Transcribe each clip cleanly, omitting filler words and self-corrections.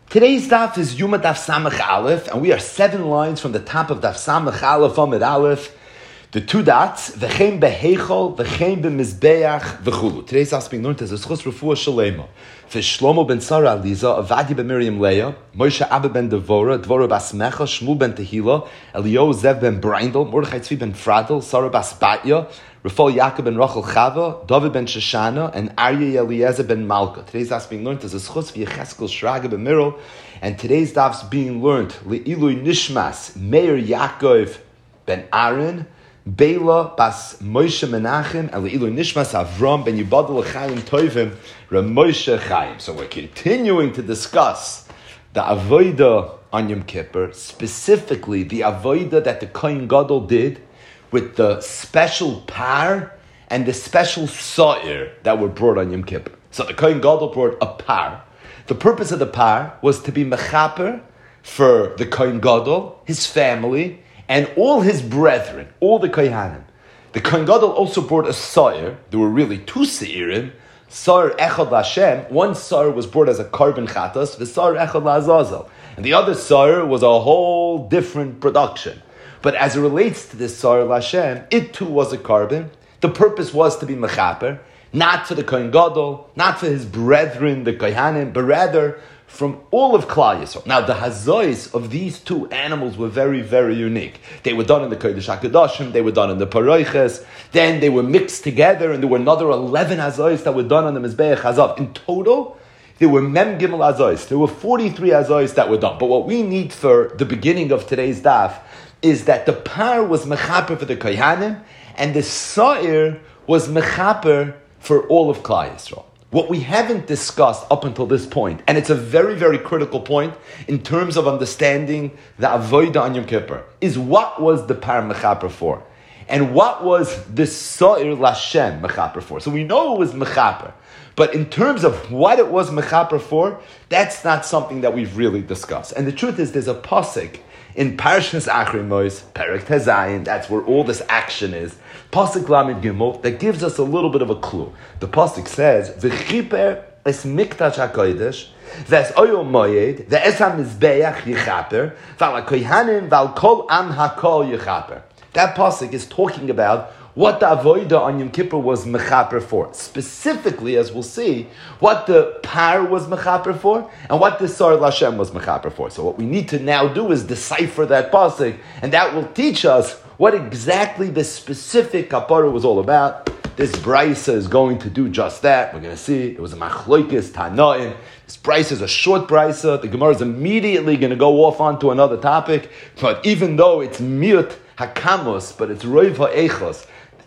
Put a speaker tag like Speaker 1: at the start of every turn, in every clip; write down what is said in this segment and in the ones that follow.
Speaker 1: Today's daf is Yuma Daf Samach Aleph, and we are 7 lines from the top of Daf Samach Aleph Amid Aleph. The 2 dots, v'chein beheichol, v'chein b'mizbeach, v'chulu. Today's daf is being learned as a schus refuah shalema. Shlomo ben Sarah Aliza, Avadi ben Miriam Leah, Moshe Abba ben Devora, Dvora bas Mecha, Shmuel ben Tehila, Eliyahu Zev ben Brindel, Mordechai Tzvi ben Fradel, Sarah bas Batya, Rafal Yaakov ben Rachel Chava, David ben Shoshana, and Aryeh Eliezer ben Malka. Today's daf is being learned as a schus v'yecheskel Shraga ben Miro, and today's daf is being learned Le'ilui Nishmas, Meir Yaakov ben Aaron, Bela bas Moshe Menachem, and Le'ilu Nishmas Avram ben Yibadel Chaim Tovim Ramoshe Chaim. So we're continuing to discuss the avodah on Yom Kippur, specifically the avodah that the Kohen Gadol did with the special par and the special sa'ir that were brought on Yom Kippur. So the Kohen Gadol brought a par. The purpose of the par was to be mechaper for the Kohen Gadol, his family, and all his brethren, all the Kohanim. The Kohen Gadol also brought a sa'ir. There were really 2 sa'irim. Sa'ir echad Lashem. One sa'ir was brought as a carbon chatas, the sa'ir echad La'azazel. And the other sa'ir was a whole different production. But as it relates to this sa'ir Lashem, it too was a carbon. The purpose was to be mechaper, not for the Kohen Gadol, not for his brethren, the Kohanim, but rather from all of Klal Yisrael. Now, the hazois of these 2 animals were very, very unique. They were done in the Kodesh HaKadoshim, they were done in the Paroiches, then they were mixed together, and there were another 11 hazois that were done on the Mizbeach Hazav. In total, there were Mem Gimel hazois. There were 43 hazois that were done. But what we need for the beginning of today's daf is that the par was mechaper for the Kohanim, and the sa'ir was mechaper for all of Klal Yisrael. What we haven't discussed up until this point, and it's a very, very critical point in terms of understanding the avodah on Yom Kippur, is what was the par mechaper for? And what was the sa'ir lashem mechaper for? So we know it was mechaper, but in terms of what it was mechaper for, that's not something that we've really discussed. And the truth is, there's a pasuk in Parshas Achrei Mos, Perek Tezayin, that's where all this action is, Pasuk Lamed Gimel, that gives us a little bit of a clue. The Pasuk says, V'chiper es mikdash HaKodesh, v'es oyel moyed, v'es ha-mizbeach yichaper, v'al ha-kohanim, v'al kol am ha-kol yichaper. That Pasuk is talking about what the avodah on Yom Kippur was mechaper for. Specifically, as we'll see, what the par was mechaper for, and what the sar Lashem was mechaper for. So what we need to now do is decipher that pasuk, and that will teach us what exactly the specific kapara was all about. This brisa is going to do just that. We're going to see it was a machloikis tanaim. This brisa is a short brisa. The Gemara is immediately going to go off onto another topic. But even though it's miut hakamos, but it's roiv ha'echos,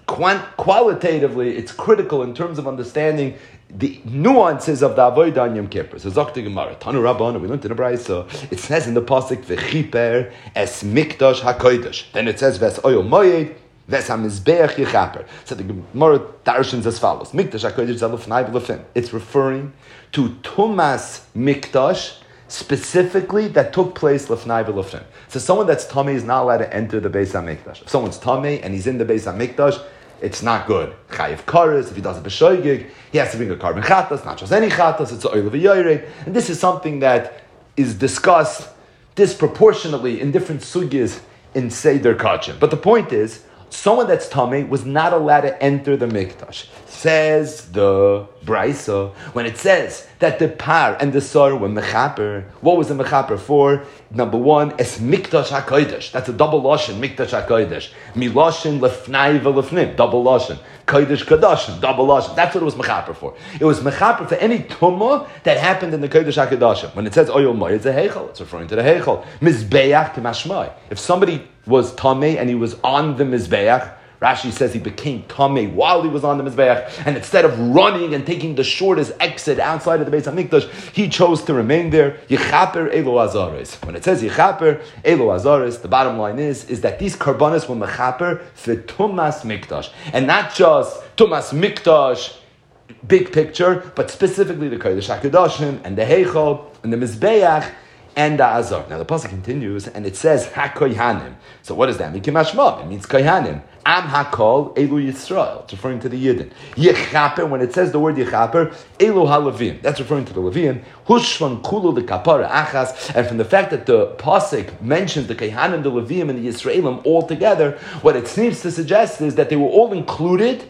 Speaker 1: qualitatively, it's critical in terms of understanding the nuances of the avodah on Yom Kippur. So, Zokta Gemara, Tanu Rabbana, we learned in the Brayso, it says in the pasuk, V'chiper es mikdash hakodesh. Then it says, Ves oyel moyed, Ves ha-mizbeach yichaper. So the Gemara darshans as follows: Mikdash hakodesh zalufnai b'lefim. It's referring to Tumas Mikdash, specifically that took place lefnai b'lefim. So someone that's tamei is not allowed to enter the Beis HaMikdash. If someone's tamei and he's in the Beis HaMikdash, it's not good. Chayiv kares, if he does a b'shoigig, he has to bring a carbon chatas, not just any chatas, it's a oil of a yoyrei. And this is something that is discussed disproportionately in different sugyas in Seder Kachim. But the point is, someone that's tamei was not allowed to enter the mikdash. Says the Brisa, when it says that the par and the sar were mechaper, what was the mechaper for? Number 1, es mikdash hakodesh. That's a double lashon, mikdash hakodesh. Miloshin lefnai v'lefnim, double lashon. Kodesh kadashim, double lashon. That's what it was mechaper for. It was mechaper for any tumah that happened in the kodesh hakadashim. When it says oyel moy, it's a heichal. It's referring to the heichal. Mizbeach to mashmai. If somebody was tamei and he was on the mizbeach, Rashi says he became tamei while he was on the Mizbeach, and instead of running and taking the shortest exit outside of the Beis HaMikdash, he chose to remain there. Yichaper Elo Azares. When it says Yichaper Elo Azares, the bottom line is that these karbanos were mechaper for Tumas Mikdash, and not just Tumas Mikdash, big picture, but specifically the Kodesh HaKadoshim and the Heichal and the Mizbeach. and the Azar. Now the pasuk continues, and it says HaKohanim. So what does that mean? Kimashma. It means Kohanim. Am HaKol Elu Yisrael. It's referring to the Yidden. Yechaper, when it says the word Yechaper, Elu HaLevim. That's referring to the Levim. Hushvan Kulu the Kapara Achas. And from the fact that the pasuk mentions the Kohanim, the Levim, and the Yisraelim all together, what it seems to suggest is that they were all included.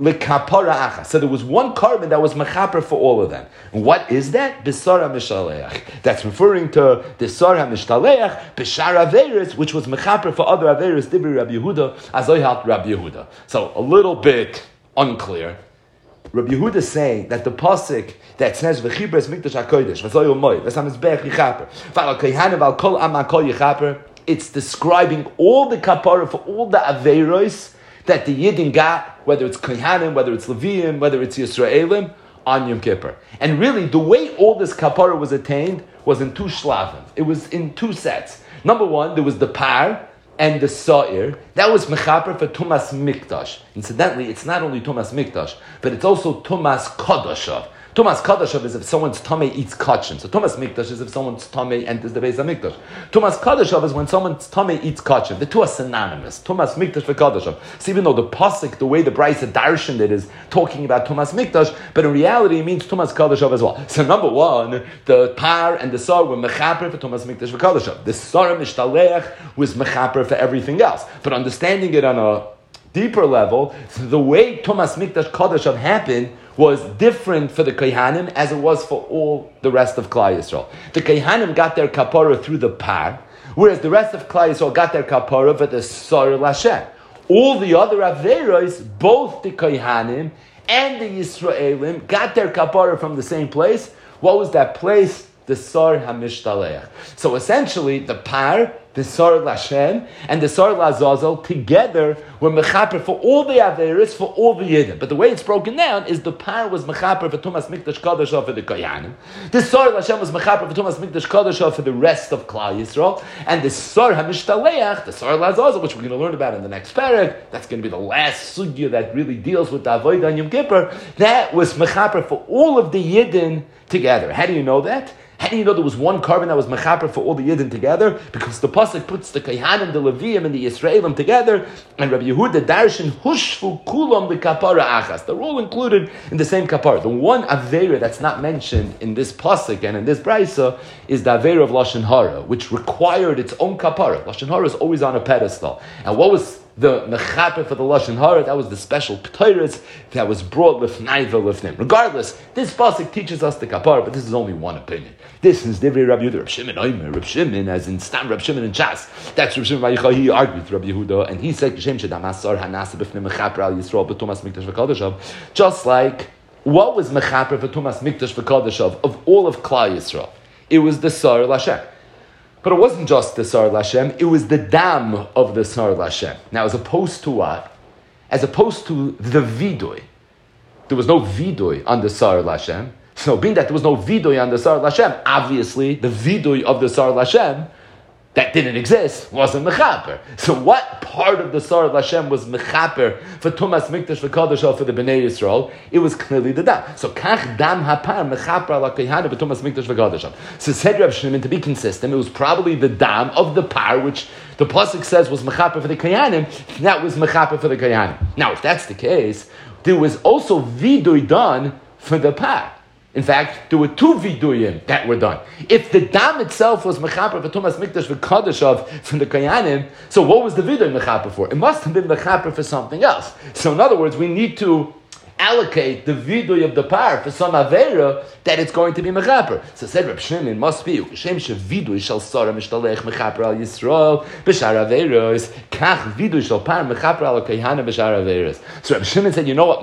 Speaker 1: So there was one carbon that was mechaper for all of them. And what is that? Bisara mishaleach. That's referring to Bisara mishaleach, Bishar Averis, which was mechaper for other Averis, Dibri Rabbi Yehuda, Azoyhat Rabbi Yehuda. So a little bit unclear. Rabbi Yehuda is saying that the pasuk that says V'chibres Mikdash HaKodesh, V'zoy Umoy, V'samizbech Yichaper, V'al Kohanim V'al Kol Am HaKol Yichaper, it's describing all the kapara for all the Averos that the Yidden got, whether it's Kohanim, whether it's Leviim, whether it's Yisraelim, on Yom Kippur. And really, the way all this kapara was attained was in two shlavim. It was in two sets. Number one, there was the par and the sa'ir. That was mechaper for Tumas Mikdash. Incidentally, it's not only Tumas Mikdash, but it's also Tumas Kodashav. Tumas Kadashav is if someone's tummy eats kachim. So Tumas Mikdash is if someone's tummy enters the Beis HaMikdash. Tumas Kadashav is when someone's tummy eats kachim. The two are synonymous. Tumas Mikdash for Kadashav. So even though the pasuk, the way the Brisa darshan it is talking about Tumas Mikdash, but in reality it means Tumas Kadashav as well. So number one, the par and the sar were mechaper for Tumas Mikdash for Kadashav. The sar mishtaleach was mechaper for everything else. But understanding it on a deeper level, the way Tumas Mikdash Kadashav happened was different for the Kohanim as it was for all the rest of Klal Yisrael. The Kohanim got their kapara through the par, whereas the rest of Klal Yisrael got their kapara for the Sar Lashem. All the other Averos, both the Kohanim and the Yisraelim, got their kapara from the same place. What was that place? The Sar HaMishtaleach. So essentially, the par, the Sar Lashem, and the Sar Lazazel together were mechaper for all the Averis, for all the Yidden. But the way it's broken down is the par was mechaper for Tumas Mikdash Kadashah for the Kohanim. The Sar Lashem was mechaper for Tumas Mikdash Kadashah for the rest of Klal Yisrael. And the Sar HaMishtaleach, the Sar Lazazel, which we're going to learn about in the next parak, that's going to be the last sugya that really deals with the Avodah on Yom Kippur, that was mechaper for all of the Yidden together. How do you know that? How do you know there was one carbon that was mechaper for all the Yidden together? Because the pasuk puts the Kohanim, the Leviim, and the Yisraelim together, and Rabbi Yehuda darshan hushfu kulam the kapara achas. They're all included in the same kapara. The one avera that's not mentioned in this pasuk and in this brisa is the avera of lashon hara, which required its own kapara. Lashon hara is always on a pedestal. And what was the mechaper for the lashon hara? That was the special p'tayres that was brought lifnai v'lifnim. Regardless, this pasuk teaches us the kapara, but this is only one opinion. This is Divrei Rabbi Yehuda, Reb Shimon Omer, Reb Shimon, as in Stam Reb Shimon and Chas. That's Reb Shimon Vayicha. He argued with Rabbi Yehuda, and he said, "Geshem shedamasar hanasa b'fnei mechaper al Yisrael b'tumas mikdash v'kodeshav." Just like what was mechaper for tumas mikdash v'kodeshav of all of Klal Yisrael, it was the Sar Lashem. But it wasn't just the Sar Lashem; it was the dam of the Sar Lashem. Now, as opposed to what? As opposed to the vidui, there was no vidui on the Sar Lashem. So, being that there was no vidui on the Sar Lashem, obviously the vidui of the Sar Lashem that didn't exist wasn't mechaper. So, what part of the Sar Lashem was mechaper for Tumas Mikdash v'Kodesh for the Bnei Yisrael? It was clearly the dam. So, kach dam hapar mechaper ala kohanim v'Tumas Mikdash v'Kodesh. So, said Reb Shimon, to be consistent, it was probably the dam of the par which the pasuk says was mechaper for the kohanim. That was mechaper for the kohanim. Now, if that's the case, there was also vidui done for the par. In fact, there were two viduyim that were done. If the dam itself was mechaper for Tumas Mikdash v'Kodeshav from the Kohanim, so what was the viduy mechaper for? It must have been mechaper for something else. So in other words, we need to allocate the viduy of the par for some avera that it's going to be mechaper. So said Reb Shimon, must be ukashem shevidui shel sara mishtalech mechaper al Yisrael b'shar averos kach vidui shel par mechaper al kohanim b'shar averos. So Reb Shimon said, you know what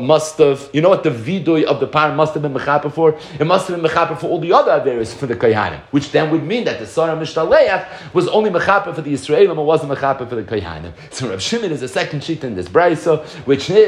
Speaker 1: the vidui of the par must have been mechaper for? It must have been mechaper for all the other averos for the kohanim, which then would mean that the sara mishtalech was only mechaper for the Yisraelim, it wasn't mechaper for the kohanim. So Reb Shimon is a second sheet in this brisa, which is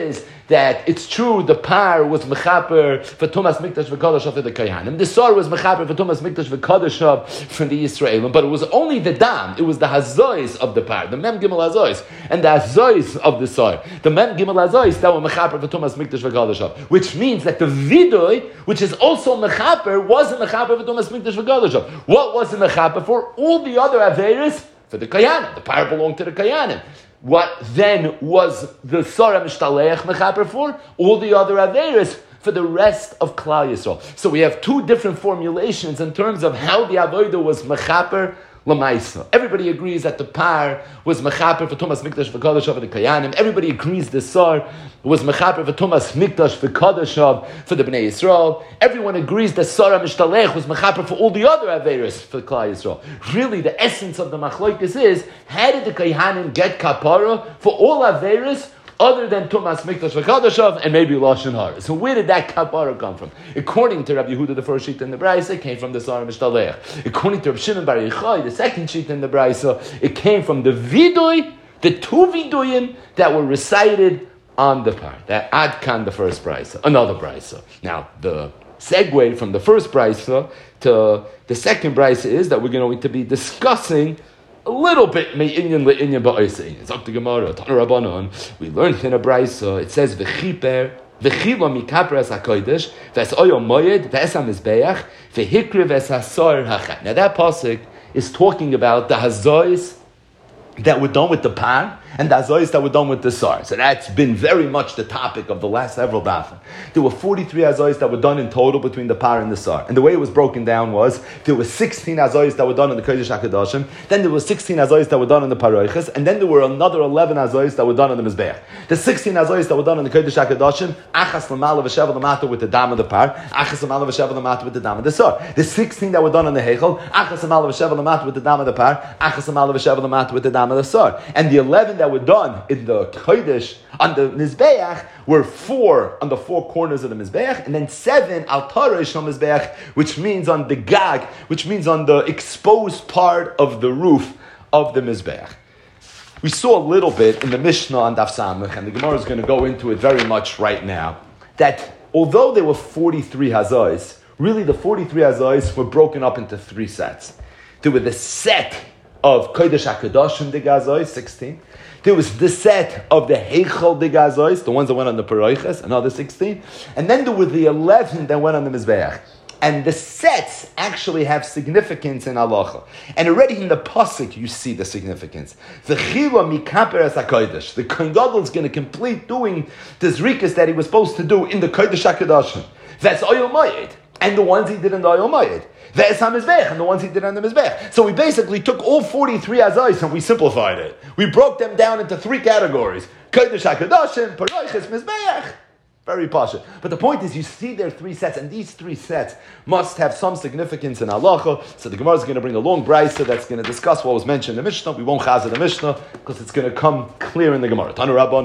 Speaker 1: that it's true the par was mechaper for Tumas Mikdash v'Kodesh for the Kohanim. The sar was mechaper for Tumas Mikdash v'Kodesh from the Yisraelim, but it was only the dam. It was the hazois of the par, the mem gimel hazois, and the hazois of the sar, the mem gimel hazois that were mechaper for Tumas Mikdash v'Kodesh, which means that the vidui, which is also mechaper, wasn't mechaper for Tumas Mikdash v'Kodesh. What was it mechaper for? All the other averis for the Kohanim. The par belonged to the Kohanim. What then was the Sora Mishtaleach mechaper for? All the other averis for the rest of Klal Yisrael. So we have two different formulations in terms of how the avodah was mechaper l'maisa. Everybody agrees that the par was mechaper for Tumas Mikdash v'Kodesh for the Kohanim. Everybody agrees the sar was mechaper for Tumas Mikdash v'Kodesh for the Bnei Yisrael. Everyone agrees that Sara Mishtalech was mechaper for all the other averis for Klal Yisrael. Really, the essence of the machlokes is, how did the Kohanim get kapara for all averis other than Tumas Mikdash v'Kodesh and maybe Lashon Hara? So where did that kapara come from? According to Rabbi Yehuda, the first sheet in the Brisa, it came from the Sar Mishtalech. According to Rabbi Shimon Bar Yochai, the second sheet in the Brisa, it came from the vidui, the two viduyim that were recited on the par. That Adkan, the first Brisa, another Brisa. Now, the segue from the first Brisa to the second Brisa is that we're going to be discussing a little bit me'inyan le'inyan ba'osein. It's up to Gemara, Tana Rabbanon. We learned in a Brisa, it says v'chiper, v'chilo mikaper es hakodesh, v'es oyo moyed, v'es ha-mizbeach, v'hikri v'es ha-sor hachat. Now that pasuk is talking about the hazois that were done with the par and the hazois that were done with the sar. So that's been very much the topic of the last several dafim. There were 43 hazois that were done in total between the par and the sar. And the way it was broken down was, there were 16 hazois that were done in the Kodesh HaKadoshim, then there were 16 hazois that were done in the paroiches, and then there were another 11 hazois that were done in the Mizbeach. The 16 hazois that were done in the Kodesh HaKadoshim, achas l'mala v'sheva l'mata with the dam of the par, achas l'mala v'sheva l'mata with the dam of the sar. The 16 that were done in the Heichel, achas l'mala v'sheva l'mata with the dam of the par, achas l'mala v'sheva l'mata with the dam of the sar. And the 11 that were done in the Kodesh on the Mizbeach were 4 on the 4 corners of the Mizbeach, and then 7 al Tarish on Mizbeach, which means on the Gag, which means on the exposed part of the roof of the Mizbeach. We saw a little bit in the Mishnah on Daf Samach, and the Gemara is going to go into it very much right now, that although there were 43 hazois, really the 43 hazois were broken up into 3 sets. There were the set of Kodesh HaKadoshim de Gazois, 16. There was the set of the Heichel de Gazois, the ones that went on the Paroiches, another 16. And then there were the 11 that went on the Mizbeach. And the sets actually have significance in halacha. And already in the pasuk you see the significance. The chila mikaper es hakodesh. The Kohen Gadol is going to complete doing the zrikas that he was supposed to do in the Kodesh HaKadoshim. That's Oyel Moed. And the ones he did in the Oyel Moed. Ve'es ha-mizbech, and the ones he did on the Mizbech. So we basically took all 43 azais and we simplified it. We broke them down into 3 categories. Kodesh HaKadoshim, Paroiches, Mizbech. Very pasha. But the point is, you see there are 3 sets, and these 3 sets must have some significance in halacha. So the Gemara is going to bring a long brisa that's going to discuss what was mentioned in the Mishnah. We won't chazir the Mishnah because it's going to come clear in the Gemara. Tanu Rabban,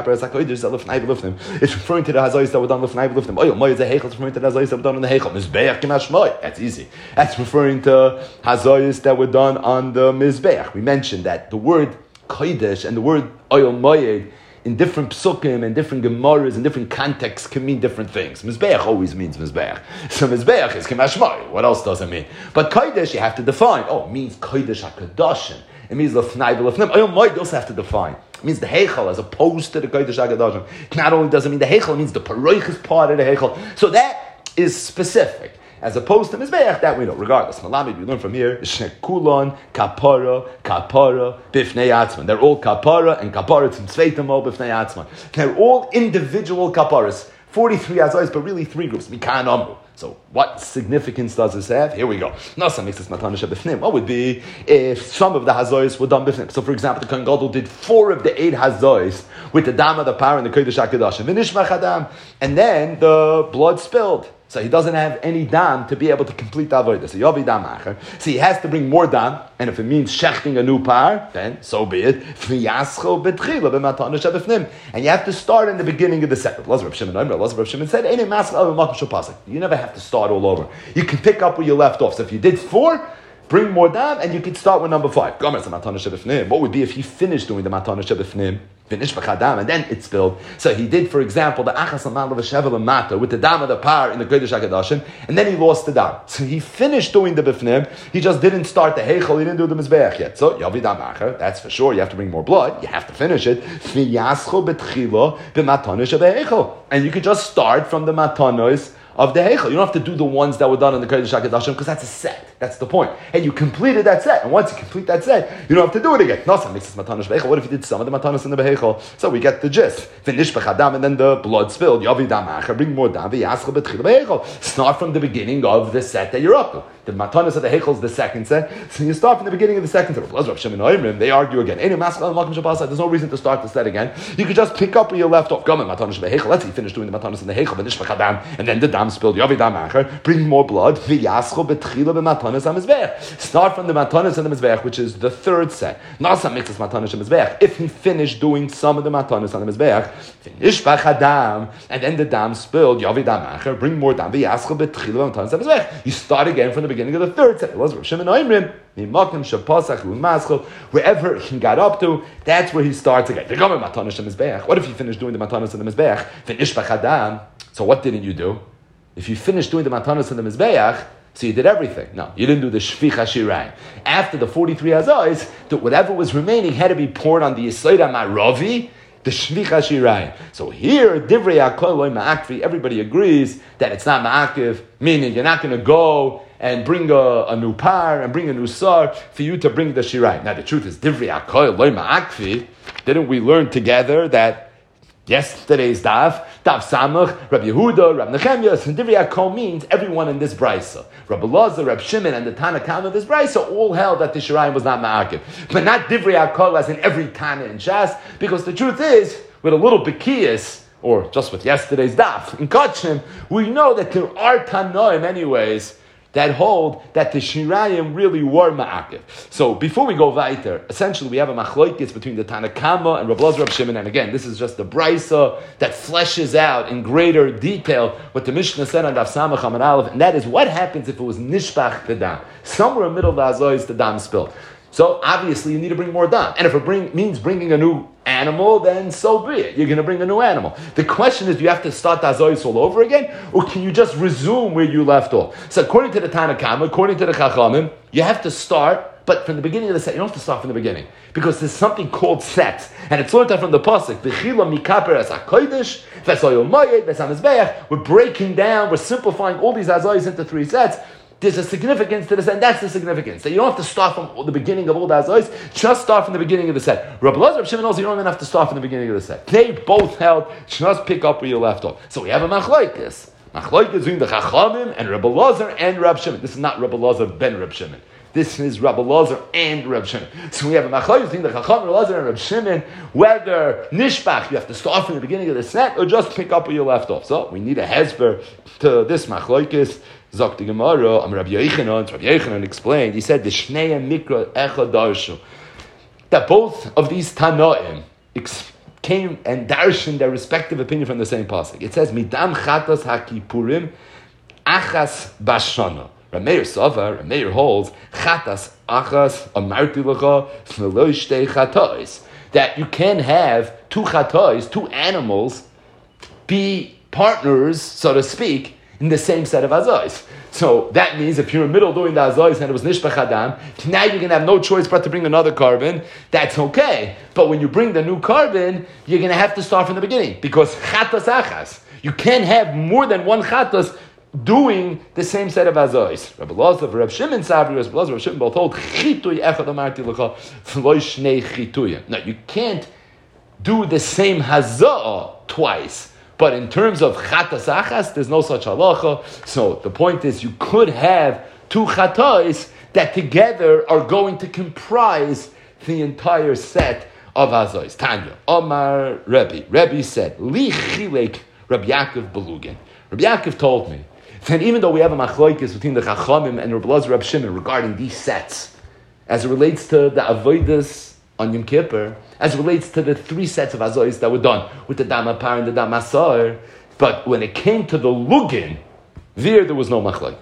Speaker 1: it's referring to the hazayis that were done lifnai b'lifnim. Oh, Moed Heichel is referring to the hazayis that were done on the Heichel. Mizbeach Kimashmoy. That's easy. That's referring to hazayis that were done on the Mizbeach. We mentioned that the word kodesh and the word Oyel Moed in different psukim and different gemaras and different contexts can mean different things. Mizbeach always means Mizbeach. So Mizbeach is Kimashmoy. What else does it mean? But Kodesh you have to define. Oh, it means Kodesh HaKadoshim. It means Lefnai B'Lefnim. Oyel Moed you also have to define. It means the Heichel as opposed to the Kodesh HaKadoshim. Not only does it mean the Heichel, it means the Paroiches part of the Heichel. So that is specific. As opposed to Mizbeach, that we know. Regardless, Malamid, we learn from here, Shnekulon, Kapara, Bifnei Atzman. They're all Kapara, and Kapara Tzimtzveitamo, Bifnei Atzman. They're all individual Kaparas. 43 azais, but really 3 groups. Mikan Amru. So what significance does this have? Here we go. Nasa makes this matanisha b'fnim. What would be if some of the hazois were done b'fnim? So for example, the Kohen Gadol did 4 of the 8 hazois with the dam of the power and the Kodesh HaKadoshim. V'nishmach hadam. And then the blood spilled. So he doesn't have any dam to be able to complete the avodah. So yavi dam acher. So he has to bring more dam, and if it means shechting a new par, then so be it. And you have to start in the beginning of the set. Lazar Shimon said, "You never have to start all over. You can pick up where you left off. So if you did 4, bring more dam, and you could start with number 5. What would be if he finished doing the matana shebefnim, finished b'chadam, and then it spilled? So he did, for example, the achas amal v'shevel mata with the dam of the par in the Kodesh HaKadoshim, and then he lost the dam. So he finished doing the befnim, he just didn't start the heichel, he didn't do the mizbeach yet. So yavi dam acher, that's for sure, you have to bring more blood, you have to finish it. And you could just start from the matanos of the heichel. You don't have to do the ones that were done in the Kodesh HaKadoshim because that's a set. That's the point. And you completed that set. And once you complete that set, you don't have to do it again. No, some makes this matanos behechel. What if you did some of the matanos in the behechel? So we get the gist. Finish bechadam and then the blood spilled. Yavi dam acher, bring more dam. V'yaschel betchil behechel. Start from the beginning of the set that you're up to. The matanos of the heichel is the second set. So you start from the beginning of the second set. They argue again. There's no reason to start the set again. You could just pick up where you left off. Let's say you finish doing the matanos in the heichel. Finish bechadam and then the dam spilled. Yavi dam acher, bring more blood. V'yaschel betchil b'matanos. Start from the matanos and the mizbeach, which is the third set. Nasa makes this matanos and mizbeach. If he finished doing some of the matanos on the mizbeach, finish b'chadam, and then the dam spilled, yavi dam acher, bring more dam, v'yaschel betchila matanos and mizbeach. You start again from the beginning of the third set. It was Rav Shimon Oimrim, mimakim shapasach u'maschel, wherever he got up to, that's where he starts again. What if you finished doing the matanos and the mizbeach, finish b'chadam? So what didn't you do? If you finished doing the matanos and the mizbeach, so you did everything. No, you didn't do the shvich hashirayim. After the 43 azais, whatever was remaining had to be poured on the Yesod HaMaravi, the shvich hashirayim. So here, divrei hakol loy ma'akvi, everybody agrees that it's not ma'akiv, meaning you're not going to go and bring a new par and bring a new sar for you to bring the shirayim. Now the truth is, divrei hakol loy ma'akvi, didn't we learn together that yesterday's daf Samach, Rabbi Yehuda, Rabbi Nechemiah, and Divrei HaKol means everyone in this brisa. Rabbi Elazar, Rabbi Shimon, and the Tana Kama of this brisa all held that the Shirayim was not ma'akiv. But not Divrei HaKol as in every Tana in Shas, because the truth is, with a little bekiyas, or just with yesterday's daf, in Kachim, we know that there are Tanoim anyways, that hold that the Shirayim really were ma'akiv. So before we go weiter, essentially we have a machloikis between the Tana Kama and Rabbi Elazar, Rabbi Shimon, and again, this is just the brisa that fleshes out in greater detail what the Mishnah said on Daf Samach Amud Aleph, and that is what happens if it was nishbach the dam. Somewhere in the middle of the azois, the dam spilled. So obviously you need to bring more dam. And if it means bringing a new animal, then so be it. You're going to bring a new animal. The question is, do you have to start the azois all over again? Or can you just resume where you left off? So according to the Tana Kama, according to the Chachamim, you have to start, but from the beginning of the set. You don't have to start from the beginning. Because there's something called sets. And it's learned out from the Pasuk. V'chila mikaper as HaKodesh, v'esoyol moyed, v'samizbeach. We're breaking down, we're simplifying all these azois into 3 sets. There's a significance to this, and that's the significance. That you don't have to start from the beginning of all the azois, just start from the beginning of the set. Rabbi Elazar, Rabbi Shimon also, you don't even have to start from the beginning of the set. They both held, just pick up where you left off. So we have a machlokes. Machlokes between the Chachamim and Rabbi Elazar and Rabbi Shimon. This is not Rabbi Elazar ben Rabbi Shimon. This is Rabbi Elazar and Rabbi Shimon. So we have a machlokes between the Chachamim, Rabbi Elazar and Rabbi Shimon, whether nishbach, you have to start from the beginning of the set, or just pick up where you left off. So we need a hezber to this machlokes. Zok the Gemara, Rabbi Yochanan explained, he said, the Shnei Mikra Echad Darshu, that both of these Tanoim came and darshan their respective opinion from the same pasuk. It says, Midam Chatas HaKipurim Achas Bashana. Rameir Sava, Rameir holds, Chatas Achas Amarti Lecha V'lo Shtei Chatos. That you can have 2 Chatos, 2 animals, be partners, so to speak, in the same set of azois. So that means if you're in the middle doing the azois and it was nishbach adam, now you're going to have no choice but to bring another carbon. That's okay. But when you bring the new carbon, you're going to have to start from the beginning because chatas achas. You can't have more than 1 chatas doing the same set of azois. Rabbi Elazar, Rabbi Shimon, Rabbi Shimon both hold chitui echad amarti lecha v'lo shnei chituyim. No, you can't do the same hazah twice. But in terms of chatas achas, there's no such halacha. So the point is, you could have 2 chatos that together are going to comprise the entire set of azois. Tanya, Omar Rebbe. Rebbe said, Li chilek Rabbi Yaakov Belugin. Rabbi Yaakov told me that even though we have a machlokes between the Chachamim and Rabbi Elazar, Rabbi Shimon regarding these sets, as it relates to the avodas on Yom Kippur, as it relates to the 3 sets of azois that were done with the Dam HaPar and the Dam HaSar, but when it came to the Lugin, there was no machlokes.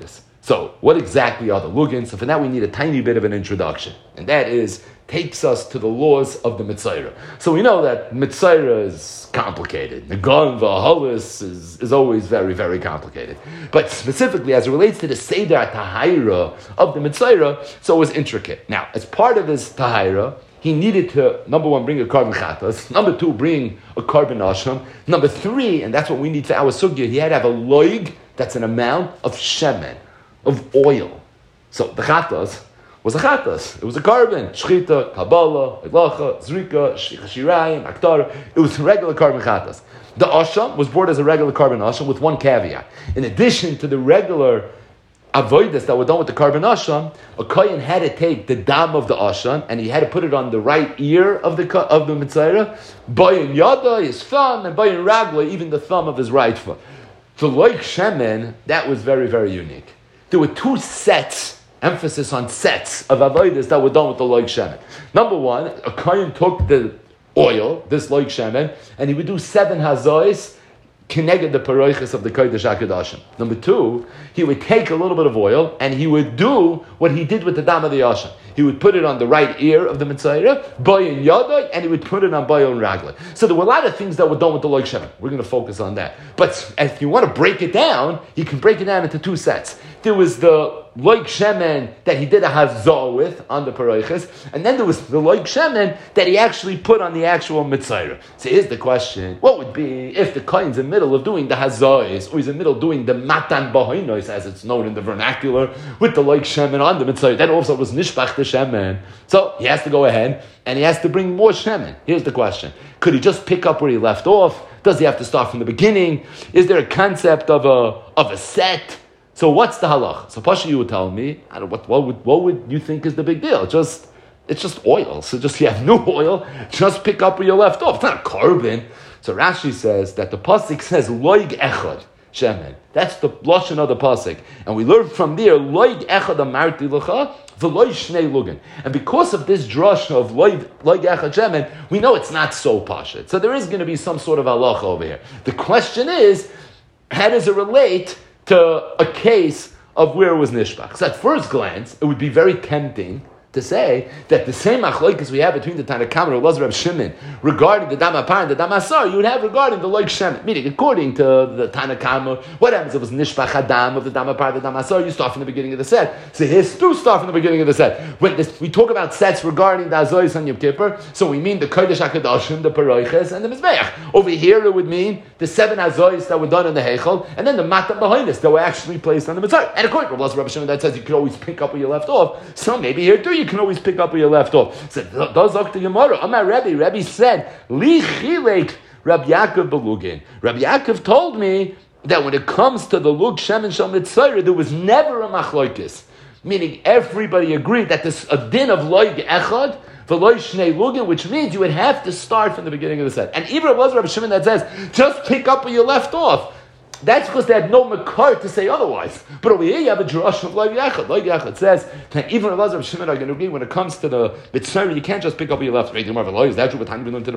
Speaker 1: So, what exactly are the lugin? So for that we need a tiny bit of an introduction. And that takes us to the laws of the Mitzayra. So we know that Mitzayra is complicated. Nagan v'ahalis is always very, very complicated. But specifically, as it relates to the Seder Tahira of the Mitzayra, so it was intricate. Now, as part of his Tahira, he needed to, number one, bring a carbon chatas. Number two, bring a carbon asham. Number three, and that's what we need for our sugya, he had to have a loig, that's an amount of shemen, of oil. So the chatas was a chatas. It was a carbon. Shchita, Kabbalah, Eglacha, Zrika, Shirayim, Aktar. It was a regular carbon chatas. The asham was brought as a regular carbon asham with one caveat. In addition to the regular avodas that were done with the carbon asham, a kohen had to take the dam of the asham and he had to put it on the right ear of the mitzayra, bayin yada, his thumb, and bayin ragla, even the thumb of his right foot. The loik shemen, that was very, very unique. There were two sets, emphasis on sets of avodas that were done with the loik shemen. Number one, a kohen took the oil, this loik shemen, and he would do 7 hazois connected the paroiches of the Kodesh HaKadoshim. Number two, he would take a little bit of oil and he would do what he did with the dam of the Asham. He would put it on the right ear of the Mitzayra, Bayin Yadai, and he would put it on Bayin Ragla. So there were a lot of things that were done with the Loik Shemen. We're going to focus on that. But if you want to break it down, you can break it down into two sets. There was the Loik Shemen that he did a Hazah with on the Paroiches, and then there was the Loik Shemen that he actually put on the actual Mitzayra. So here's the question: what would be if the Kohen's in the middle of doing the Hazahs, or he's in the middle of doing the Matan Bahoinos, as it's known in the vernacular, with the Loik Shemen on the Mitzayra? That also was Nishbach the Shemen. So he has to go ahead and he has to bring more Shemen. Here's the question: could he just pick up where he left off? Does he have to start from the beginning? Is there a concept of a set? So what's the halach? So Pasha, you would tell me, what would you think is the big deal? It's just oil. So just you have new oil, just pick up where you left off. It's not a carbon. So Rashi says that the pasuk says loig echad shemen. That's the lashon of the pasuk, and we learn from there loig echad amarti lecha v'loy shnei lugin. And because of this drush of loig echad shemen, we know it's not so pashut. So there is going to be some sort of halacha over here. The question is, how does it relate to a case of where it was nishbach? So at first glance, it would be very tempting to say that the same achloikas we have between the Tanakh and Elazar Reb Shimon regarding the Dam Apar and the Dam Asar, you would have regarding the Loik Shemen. Meaning, according to the Tanakh, what happens if it was Nishbach Hadam of the Dam Apar, the Dam Asar? You start from the beginning of the set. So here's two start from the beginning of the set. When we talk about sets regarding the Azois and Yom Kippur, so we mean the Kodesh HaKadoshim, the Paroiches, and the Mizbeach. Over here, it would mean the 7 Azois that were done in the Heichel, and then the Matan B'Hoinis that were actually placed on the Mitzvah. And according to Elazar Reb Shimon, that says you can always pick up where you left off. So maybe here too, you can always pick up where you left off. So does Dr. Gemara, Amar Rebbe said, Li Chilek Rabbi Yaakov Belugin. Rabbi Yaakov told me that when it comes to the Lug Shemen Shal Mitzayra, there was never a machloikis. Meaning everybody agreed that this a din of loig echad, v'loy shnei lugin, which means you would have to start from the beginning of the set. And even Elazar Reb Shimon that says, just pick up where you left off. That's because they had no makar to say otherwise. But over here you have a drush of loig echad. Loig echad says that even Elazar Reb Shimon are going to agree when it comes to the mitzvah, you can't just pick up where you left. Is that true?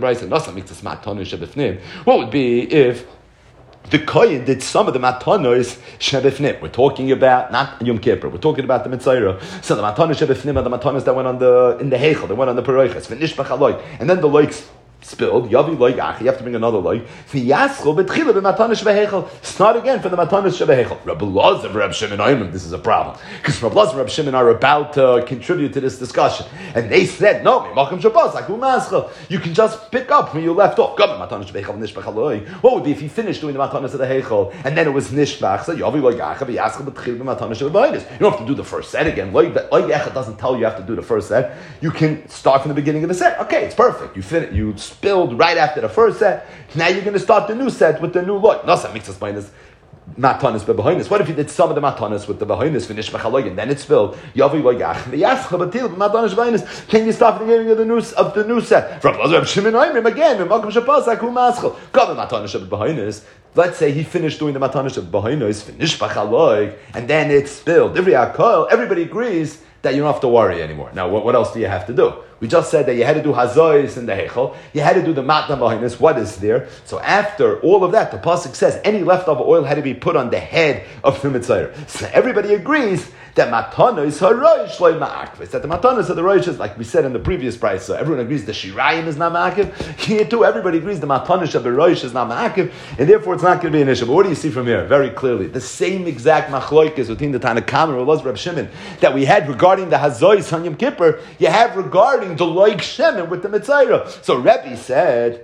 Speaker 1: What would be if the Kohen did some of the matanos shebefnim? We're talking about not Yom Kippur. We're talking about the Mitzayra. So the matanos shebefnim are the matanos that went on in the heichel. They went on the paroiches. V'nishbach aloy, and then the loiks spilled. Yavi loik ach. You have to bring another loik. V'yaschol betchila b'matanos shebeheichel. Start again from the matanos shebeheichel. Rabbi Elazar, Rabbi Shimon, this is a problem because Rabbi Elazar, Rabbi Shimon are about to contribute to this discussion, and they said no. You can just pick up where you left off. What would be if you finished doing the matanos of the heichel and then it was nishbach? So yavi loik ach. V'yaschol betchila b'matanos shebeheichel. You don't have to do the first set again. Loik echad doesn't tell you have to do the first set. You can start from the beginning of the set. Okay, it's perfect. You spilled right after the first set. Now you're going to start the new set with the new look. Nasa makes us minus matanis behind. What if you did some of the matanis with the behind finish mechalog and then it spilled? Yavi loyach the yaschal batil matanis behind. Can you start from the beginning of the new set? From Elazar Shimon Oimrim again. Makom shapasak hu maschal. Come matanis behind. Let's say he finished doing the matanis behind finish mechalog and then it spilled. Everybody agrees that you don't have to worry anymore. Now, what else do you have to do? We just said that you had to do hazois in the hechel. You had to do the matna b'hoinus. What is there? So after all of that, the pasuk says any leftover oil had to be put on the head of the mitzayir. So everybody agrees that matana is haroish loy ma'akvis. That the matanas of the roishes, like we said in the previous price, so everyone agrees the shirayim is not ma'akiv. Here too, everybody agrees the matanish of the roish is not ma'akiv, and therefore it's not going to be an issue. But what do you see from here? Very clearly, the same exact machloikis between the Tanakh and Reb Shimon that we had regarding the hazois on Yom Kippur, you have regarding the loik shemen with the mitzayra. So Rebbe said,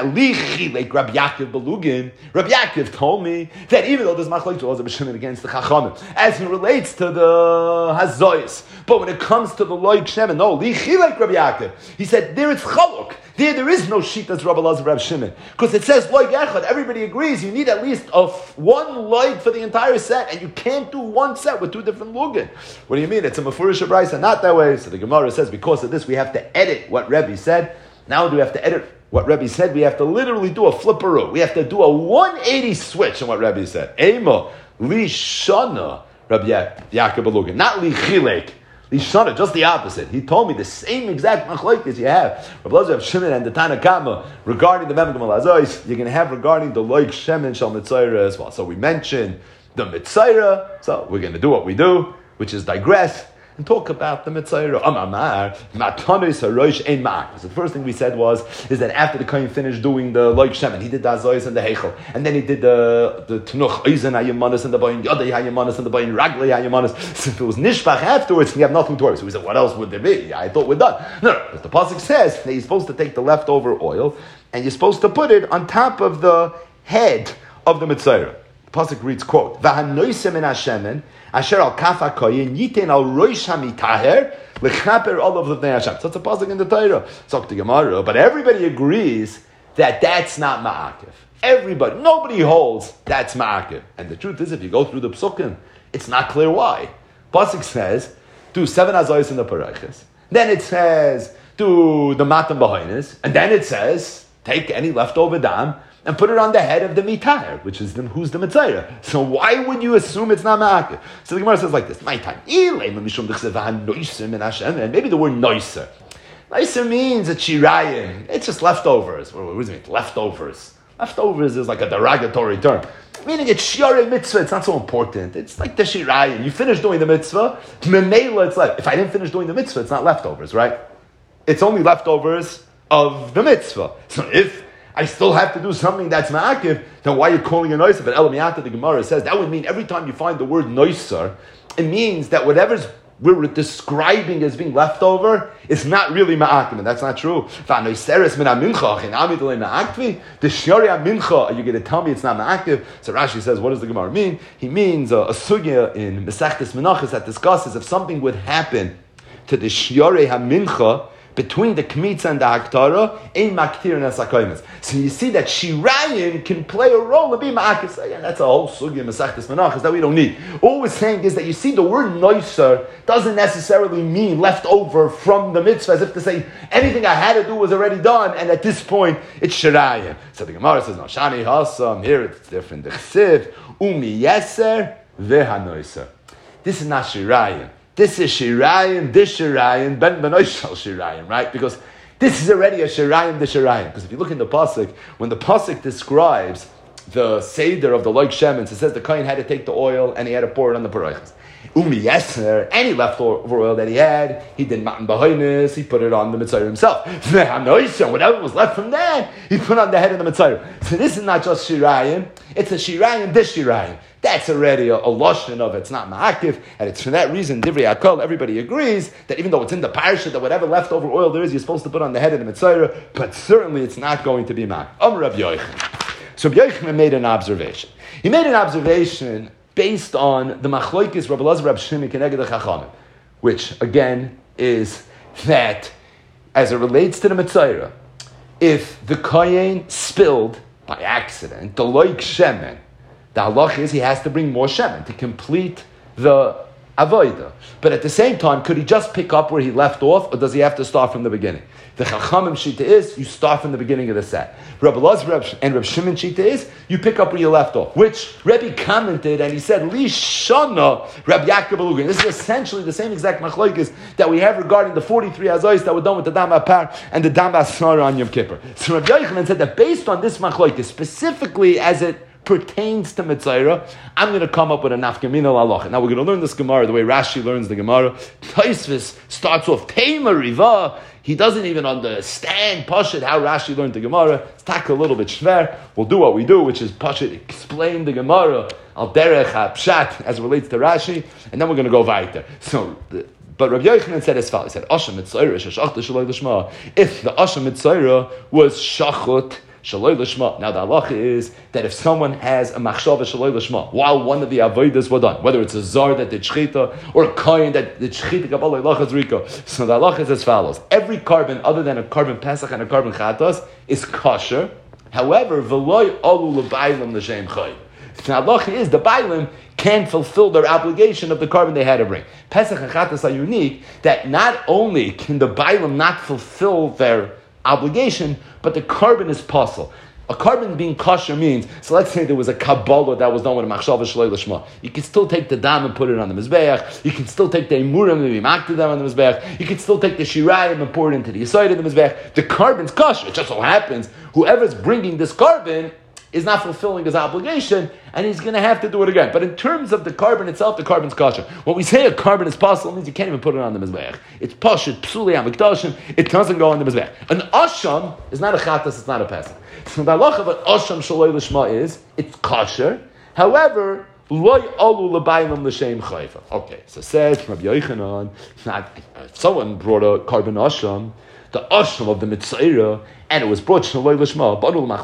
Speaker 1: like Rabbi Yaakov Belugin, Rabbi Yaakov told me that even though there's machlokes was Rabbi Shimon against the Chachamim, as it relates to the hazois, but when it comes to the loik shemen, no, lichi like Rabbi Yaakov. He said there it's chaluk. There is no sheet that's Rabbi Elazar Rabbi Shimon because it says loik echad. Everybody agrees you need at least one loik for the entire set, and you can't do one set with two different lugin. What do you mean? It's a mefurish brayso, not that way. So the Gemara says because of this we have to edit what Rebbe said. Now do we have to edit what Rebbe said? We have to literally do a flipperoo. We have to do a 180 switch on what Rebbe said. Ema li shana Rabbi Yaakov Belugin, not li chilek. Li shana, just the opposite. He told me the same exact machlokes you have Rabbi Elazar Shimon and the Tanakama regarding the Memgam Alazois. You're going to have regarding the loik shemen shal mitzayra as well. So we mentioned the mitzayra. So we're going to do what we do, which is digress and talk about the mitzayra. Amar matanis harosh ein ma'ak. So the first thing we said is that after the kohen finished doing the loik shemen, he did the azoyas and the heichel, and then he did the tenuch oizen hayamanis and the bayin yadei hayamanis and the bayin raglei hayamanis. So if it was nishbach afterwards, you have nothing to worry. So we said, what else would there be? I thought we're done. No, because the pasuk says that you're supposed to take the leftover oil and you're supposed to put it on top of the head of the mitzayra. The pasuk reads, quote, "V'hanoisem min hashemen asher al kafa koyin yiten al roish hamitaher lechaper all of the bnei Hashem." So it's a pasuk in the Torah. So the Gemara, but everybody agrees that that's not ma'akiv. Everybody, nobody holds that's ma'akiv. And the truth is, if you go through the psukim, it's not clear why. Pasuk says, do 7 azoyos in the parachas. Then it says, do the matam b'hoinus. And then it says, take any leftover dam and put it on the head of the mitahir, which is who's the mitzayra. So why would you assume it's not ma'akiv? So the Gemara says like this: my time, and maybe the word noiser. Noiser means a chirayim. It's just leftovers. What does it mean? Leftovers. Leftovers is like a derogatory term, meaning it's shiarei mitzvah. It's not so important. It's like the shirayim. You finish doing the mitzvah, memela. It's like if I didn't finish doing the mitzvah, it's not leftovers, right? It's only leftovers of the mitzvah. So if I still have to do something that's ma'akiv, then why are you calling it noiser? But Elamiyata, the Gemara says, that would mean every time you find the word noiser, it means that whatever's we're describing as being leftover is not really ma'akiv, and that's not true. The shiari mincha, are you going to tell me it's not ma'akiv? So Rashi says, what does the Gemara mean? He means a sugya in Mesechtes Menachos that discusses if something would happen to the shiari mincha between the kmitza and the haktara, ein maktir and asakaymas. So you see that shirayim can play a role and be ma'akis. So again, that's a whole sugya mesachtes menachos that we don't need. All we're saying is that you see the word noiser doesn't necessarily mean left over from the mitzvah, as if to say anything I had to do was already done, and at this point it's shirayim. So the Gemara says, no, shani hasam, here it's different. The chsiv, umi yeser vehanoiser. This is not shirayim. This is Shirayim, this Shirayim, Ben Benoishal Shirayim, right? Because this is already a Shirayim, the Shirayim. Because if you look in the Pasuk, when the Pasuk describes the Seder of the Loik Shemen, it says the Kohen had to take the oil and he had to pour it on the Paraychas. Umi Yeser, any leftover oil that he had, he did Matan Bahoinis, he put it on the Mitzayr himself. Whatever was left from that, he put on the head of the Mitzayr. So this is not just Shirayim, it's a Shirayim, this Shirayim. That's already a lashon of it's not ma'akiv, and it's for that reason, Divrei Hakol, everybody agrees that even though it's in the parsha that whatever leftover oil there is, you're supposed to put on the head of the Mitzayr, but certainly it's not going to be ma'akiv. Rabbi Yochanan. So Rabbi Yochanan made an observation. He made an observation based on the machlokes Rabbi Elazar Rabbi Shimon keneged the Chachamim, which again is that as it relates to the Mitzayr, if the kohen spilled by accident the loik shemen, the halach is he has to bring more shemen to complete the avoida. But at the same time, could he just pick up where he left off, or does he have to start from the beginning? The Chachamim Shita is, you start from the beginning of the set. Rabbi Elazar and Rabbi Shimon Shita is, you pick up where you left off. Which Rebbe commented, and he said, Li Shana Rabbi Yaakov Alugin. This is essentially the same exact machlokes that we have regarding the 43 azayis that were done with the Dam Apar and the Dam Asara on Yom Kippur. So Rabbi Yochanan said that based on this machlokes, specifically as it pertains to Mitzayra, I'm going to come up with a nafkamina lalacha. Now we're going to learn this Gemara the way Rashi learns the Gemara. Taisvis starts off Tema Riva. He doesn't even understand Pashit how Rashi learned the Gemara. It's tak a little bit shver. We'll do what we do, which is Pashit explain the Gemara al derech pshat as it relates to Rashi, and then we're going to go weiter. So. But Rabbi Yochanan said as follows: he said, "Asha mitzayra shachta shaloi l'shma." If the Asha mitzayra was shachut shaloi l'shma, now the halacha is that if someone has a machshava shaloi l'shma while one of the avodas were done, whether it's a zar that did shchita or a kohen that did shchita kabbalah lachas rika, so the halacha is as follows: every carbon other than a carbon pesach and a carbon chatas is kosher. However, v'loy alu l'baylam l'shem chay. The halacha is the baylim can't fulfill their obligation of the carbon they had to bring. Pesach and Chatas are unique that not only can the Bailam not fulfill their obligation, but the carbon is possible. A carbon being kosher means, so let's say there was a Kabbalah that was done with a Machshava Shalei Lishma. You can still take the Dam and put it on the Mizbeach. You can still take the Emurim and be makted them on the Mizbeach. You can still take the Shirayim and pour it into the Yisayid of the Mizbeach. The carbon's kosher. It just so happens, whoever's bringing this carbon is not fulfilling his obligation, and he's going to have to do it again. But in terms of the carbon itself, the carbon's kosher. When we say a carbon is possible, means you can't even put it on the mizbeach. It's pashut, psuli, amikdashim. It doesn't go on the mizbeach. An asham is not a chatas, it's not a pesach. So the halacha of an asham shaloi l'shma is, it's kosher. However, loy alu l'baylam l'shem chayfa. Okay, so says Rabbi Yochanan, if someone brought a carbon asham, the asham of the mitzayra, and it was brought shaloi l'shma.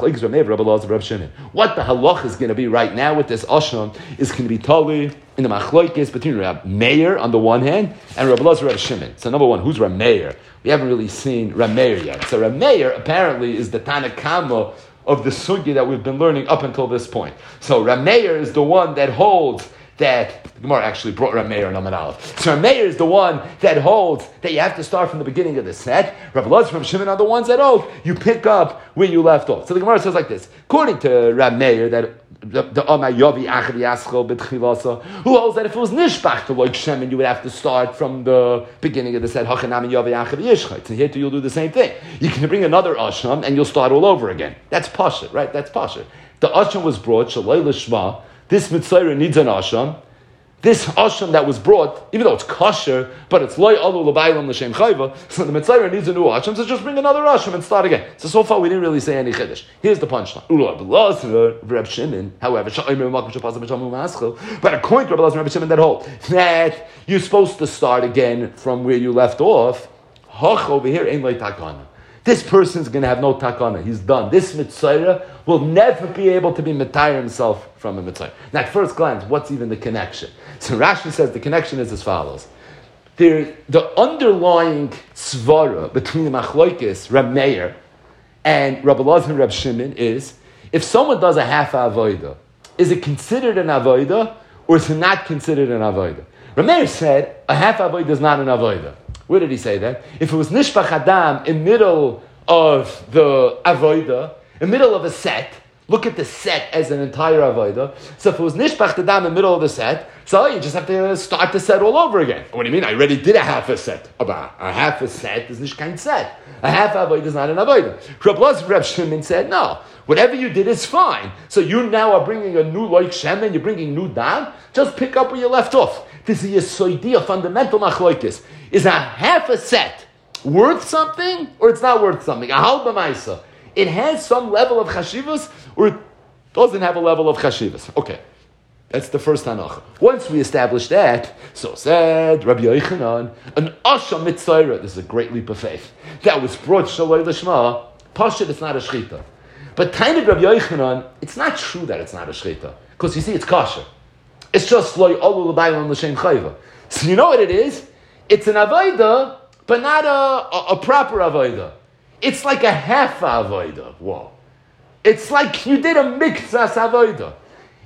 Speaker 1: What the halach is going to be right now with this asham is going to be totally in the machlokes between Rab Meir on the one hand and Rabbi Elazar Rab Shimon. So number one, who's Rab Meir? We haven't really seen Rab Meir yet. So Rab Meir apparently is the Tanakama of the sugya that we've been learning up until this point. So Rab Meir is the one that holds that the Gemara actually brought Rameir and Amad Aleph. So Rameir is the one that holds that you have to start from the beginning of the set. Rabbi Elazar from Shimon are the ones that hold you pick up where you left off. So the Gemara says like this: according to Rameir, that the Amay Yavi Achri Yaschel B'Tchilasa, who holds that if it was Nishbach to like Shemin, you would have to start from the beginning of the set. Hachanami Yavi Achri Yishchait. And here too, you'll do the same thing. You can bring another Asham and you'll start all over again. That's Pasha, right? That's Pasha. The Asham was brought Shalei Lishma. This mitzvah needs an asham. This asham that was brought, even though it's kosher, but it's loy alu l'baylam l'shem chayva, so the mitzvah needs a new asham, so just bring another asham and start again. So far we didn't really say any chiddush. Here's the punchline. Reb Shimon, however, but according to Reb Elazar and Reb Shimon that hold that you're supposed to start again from where you left off, hoch over here ain't like takana. This person's going to have no takana. He's done. This mitzvah will never be able to be mitayr himself from a mitzvah. Now, at first glance, what's even the connection? So Rashi says the connection is as follows. The underlying svara between the machlokes, Reb Meir, and Rabbi Elazar and Reb Shimon is, if someone does a half avodah, is it considered an avodah, or is it not considered an avodah? Reb Meir said, a half avodah is not an avodah. Where did he say that? If it was nishbach adam in middle of the avodah, in middle of a set, look at the set as an entire avodah. So if it was nishbach adam in middle of the set, so you just have to start the set all over again. What do you mean? I already did a half a set. About a half a set is nicht kein set. A half avodah is not an avodah. Reb Elazar Reb Shimon said, no, whatever you did is fine. So you now are bringing a new loik shemen, you're bringing new dam, just pick up where you left off. This is a soidi, a fundamental machlokes. Is a half a set worth something, or it's not worth something? A halba ma'isa. It has some level of chashivas, or it doesn't have a level of chashivas. Okay, that's the first hanacha. Once we establish that, so said Rabbi Yochanan, an asham mitzayra. This is a great leap of faith that was brought shaloi l'shma. Pashut, it's not a shchita. But tainig Rabbi Yochanan, it's not true that it's not a shchita, because you see, it's kosher. It's just loy alu l'baylam l'shem chayva. So you know what it is? It's an avodah, but not a proper avodah. It's like a half avodah. Whoa. It's like you did a mixas avodah.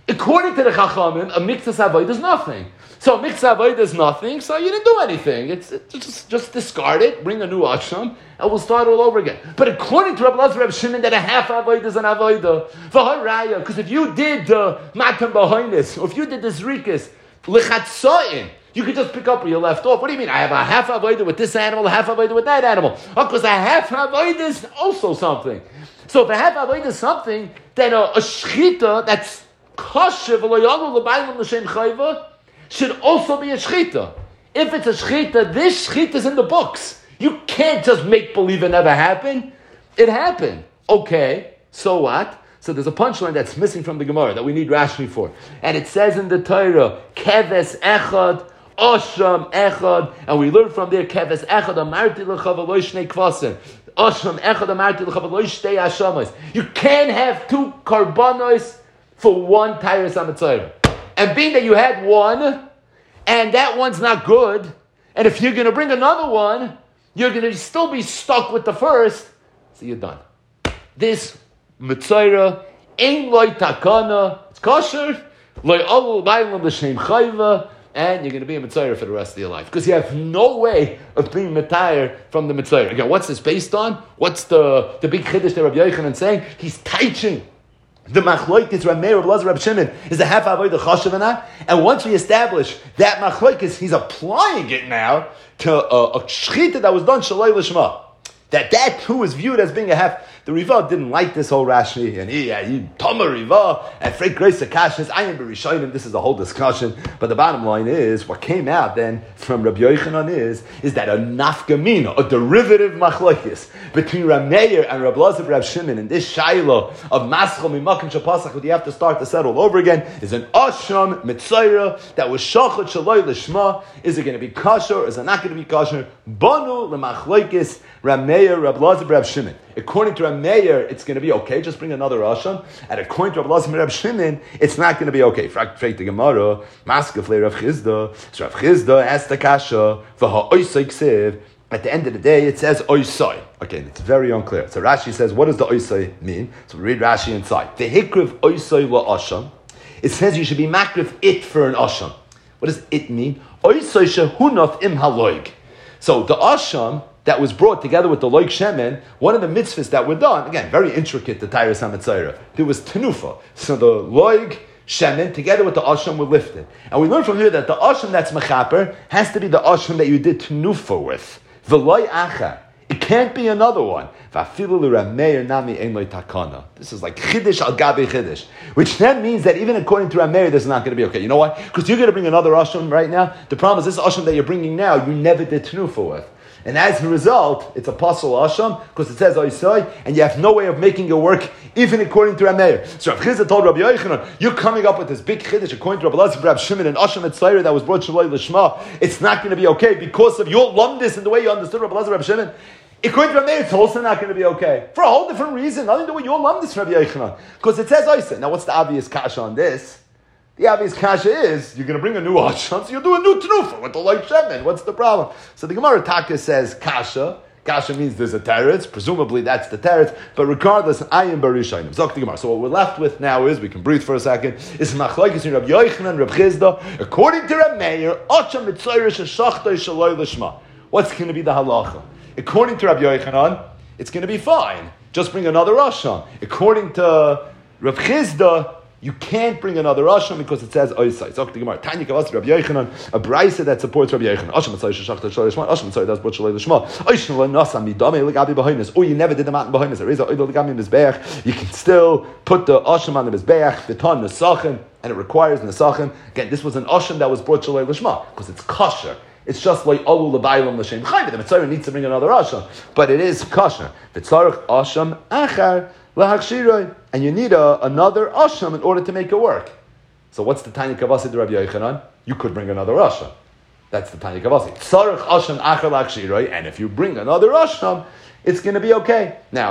Speaker 2: According to the Chachamim, a mikzas avodah is nothing. So mikzas avodah is nothing, so you didn't do anything. It's just discard it, bring a new asham, and we'll start all over again. But according to Rabbi Elazar, Rabbi Shimon, that a half avodah is an avodah. V'haraya, because if you did the matam b'hoinis, or if you did the zrikas, lechatzoin, you could just pick up where you left off. What do you mean? I have a half avodah with this animal, a half avodah with that animal. Oh, because a half avodah is also something. So if a half avodah is something, then a shchita that's kosher v'lo l'bayim l'shem chayva should also be a shchita. If it's a shchita, this shchita is in the books. You can't just make believe it never happened. It happened. Okay, so what? So there's a punchline that's missing from the Gemara that we need Rashi for. And it says in the Torah, keves echad, asham echad, and we learn from there, keves echad, amarti l'chava lo shnei kvasim. Asham echad, amarti l'chava lo shtei ashamos. You can't have two karbanos for one Tyrus HaMetzorah. And being that you had one, and that one's not good, and if you're going to bring another one, you're going to still be stuck with the first, so you're done. This Metzorah ain't loy takana, it's kosher, loy alu bailam l'shem chayva, and you're going to be a Metzorah for the rest of your life. Because you have no way of being Metzorah from the Metzorah. Again, what's this based on? What's the big chiddush that Rabbi Yochanan saying? He's teaching. The machloikis Rabbi Meir, Rabbi Elazar, Rabbi Shimon is the half avodah chashav or not. And once we establish that machloikis, he's applying it now to a shchita that was done shalai l'shma. That too is viewed as being a half. The Riva didn't like this whole Rashi, and he Tomer Riva and Frek Grace Akashis. I am Berishayim. This is a whole discussion, but the bottom line is what came out then from Rabbi Yochanan is that a nafkamina, a derivative machlokes between Rabbi Meir and Rabbi Elazar, Rabbi Shimon, and this shaila of maschal mimakim shapasach, what you have to start to settle over again, is an asham mitzayra that was shachat shaloi lishma. Is it going to be kosher? Is it not going to be kosher? Banu lemachlokes Rabbi Meir, Rabbi Elazar, Rabbi Shimon. According to Rabbi Meir, it's going to be okay. Just bring another asham. And according to Rabbi Elazar, Rabbi Shimon, it's not going to be okay. Frag the Gemara, maskef le Rav Chizda. So Rav Chizda asked the kasha v'ha oisay ksiv. At the end of the day, it says oisay. Okay, it's very unclear. So Rashi says, what does the oisay mean? So we read Rashi inside. The hikriv oisay la asham. It says you should be makriv it for an asham. What does it mean? Oisay shehunaf im haloig. So the asham that was brought together with the loik shemen, one of the mitzvahs that were done, again, very intricate, the Tyrus HaMetzorah, there was tenufa. So the loik shemen together with the asham were lifted. And we learn from here that the asham that's mechaper has to be the asham that you did tenufa with. V'loy acha. It can't be another one. This is like chiddush al gabi chiddush, which then means that even according to Rameir, this is not going to be okay. You know why? Because you're going to bring another asham right now. The problem is this asham that you're bringing now, you never did tenufa with. And as a result, it's a pasul asham, because it says oisai, and you have no way of making it work, even according to Rameir. So Rav Chizda told Rabbi Yochanan, you're coming up with this big chiddush according to Rabbi Elazar, Rabbi Shimon, and asham etzayir that was brought shaloi l'shma. It's not going to be okay because of your lumdis and the way you understood Rabbi Elazar, Rabbi Shimon. According to Rameir, it's also not going to be okay. For a whole different reason, nothing to do with your lumdis, Rabbi Yochanan. Because it says oisai. Now what's the obvious kasha on this? The obvious kasha is, you're going to bring a new asham, so you'll do a new tenufa with the light shemen. What's the problem? So the Gemara Taka says kasha. Kasha means there's a teretz. Presumably that's the teretz. But regardless, I am barishayim. Zok the Gemara. So what we're left with now is, we can breathe for a second, is machlokes in Rabbi Yochanan and Rabbi Chizda. According to Rabbi Meir, asham mitzayir sheshachta shaloi l'shma. What's going to be the halacha? According to Rabbi Yochanan, it's going to be fine. Just bring another asham. According to Rabbi Chizda, you can't bring another asham because it says oisai. So the Gemara, Tanya Kavas Rabbi Yochanan, a brisa that supports Rabbi Yochanan. Asham mitzayir sheshachta shaloi l'shma. Asham mitzayir that's brought shaloi l'shma. Oishn lo nasa midame legabi b'hoinus. Or you never did the mountain b'hoinus. There is a oidol legabi mizbeach. You can still put the asham on the mizbeach. The ton nesachin, and it requires nesachin. Again, this was an asham that was brought shaloi l'shma because it's kosher. It's just like alu l'baylam l'shem chayim. The mitzayir needs to bring another asham, but it is kosher. V'tzarich asham achar lahakshiroi, and you need another asham in order to make it work. So what's the tiny kavasi to Rabbi Yochanan? You could bring another asham. That's the tiny kavasi. Tzarich asham achar lahakshiroi, and if you bring another asham, it's going to be okay. Now,